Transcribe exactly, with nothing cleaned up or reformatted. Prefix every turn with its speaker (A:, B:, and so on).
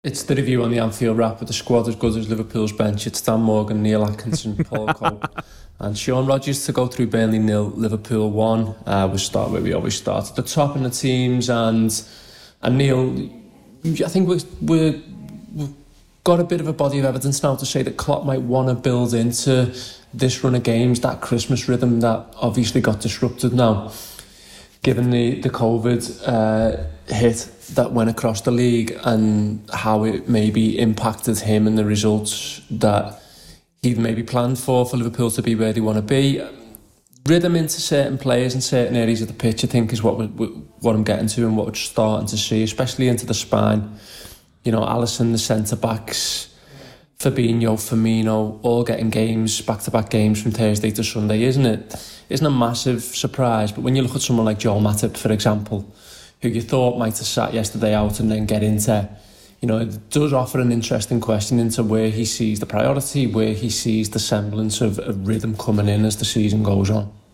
A: It's the review on the Anfield Wrap with the squad as good as Liverpool's bench. It's Dan Morgan, Neil Atkinson, Paul Cope and Sean Rodgers to go through Burnley nil, Liverpool one. Uh, we'll start where we always start, at the top in the teams. And and Neil, I think we're, we're, we've got a bit of a body of evidence now to say that Klopp might want to build into this run of games that Christmas rhythm that obviously got disrupted now, given the, the COVID uh, hit that went across the league and how it maybe impacted him and the results that he'd maybe planned for, for Liverpool to be where they want to be. Rhythm into certain players in certain areas of the pitch, I think, is what we, what I'm getting to and what we're starting to see, especially into the spine. You know, Alisson, the centre-backs, Fabinho, Firmino, all getting games, back-to-back games from Thursday to Sunday, isn't it? Isn't a massive surprise, but when you look at someone like Joel Matip, for example, who you thought might have sat yesterday out and then get into, you know, it does offer an interesting question into where he sees the priority, where he sees the semblance of, of rhythm coming in as the season goes on.